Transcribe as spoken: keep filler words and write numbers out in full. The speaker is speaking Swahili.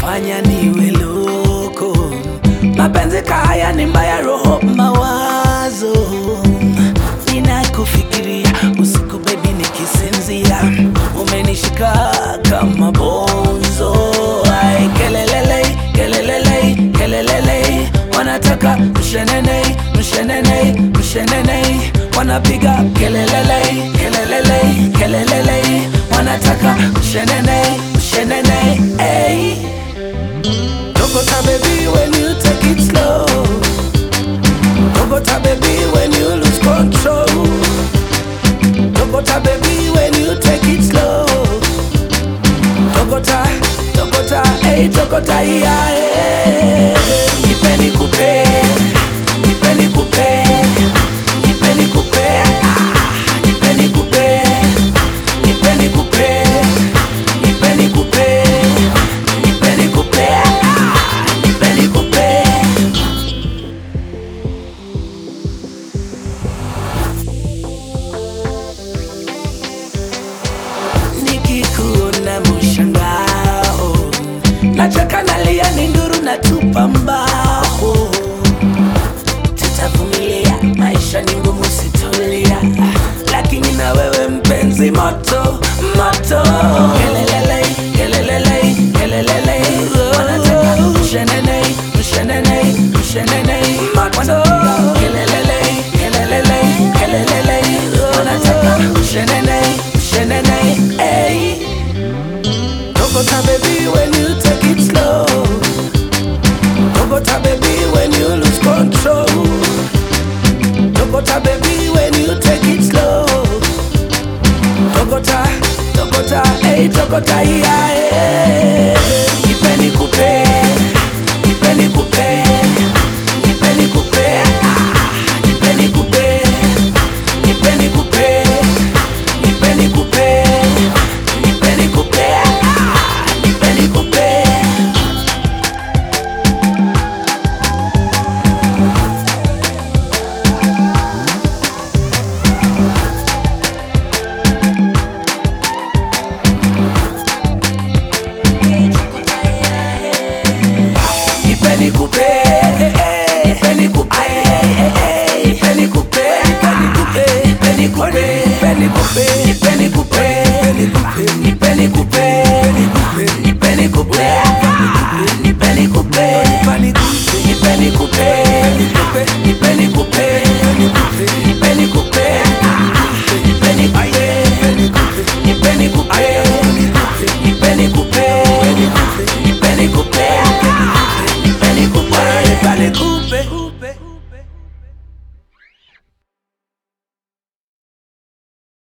yananifanya niwe loko. Mapenzi kaya ni mbaya roho mawazo. Ninakufikiria usiku baby nikisinzia. Umenishika kama bonzo. Ay, kelelele, kelelele, kelelele. Wanataka mshenene, mshenene, mshenene. Wanapiga kelelele, kelelele, kelelele. Wanataka mshenene, mshenene, ey. Tokota baby when you take it slow. Tokota baby when you lose control. Tokota baby when you take it slow. Tokota, tokota, ey, tokota, yeah, yeah. Nipeni kupe, nipeni kupe, nipeni kupe, ah, nipeni kupe, nipeni kupe, nipeni kupe, nipeni kupe, ah, nipeni kupe. Nikikuona mshangao, nacheka nalia ni nduru na tupa mbao. Tutavumilia, maisha ni ngumu situlia. Lakini na wewe mpenzi moto, moto. Kelelele, kelelele, kelelele. Wanataka mshenene, mshenene, mshenene, moto. Kelelele, kelelele, kelelele. Wanataka mshenene, mshenene, ey. Tokota baby when you take it slow. Tokota baby when you lose control. Tokota baby when you take it slow. Tokota, tokota, ey, tokota, yeah, yeah. Nipeni kupe, nipeni kupe, nipeni kupe, ah, nipeni kupe, nipeni kupe, nipeni kupe, nipeni kupe, ah, nipeni kupe. Nipeni kupe, nipeni kupe, nipeni kupe, nipeni kupe, nipeni kupe, nipeni kupe.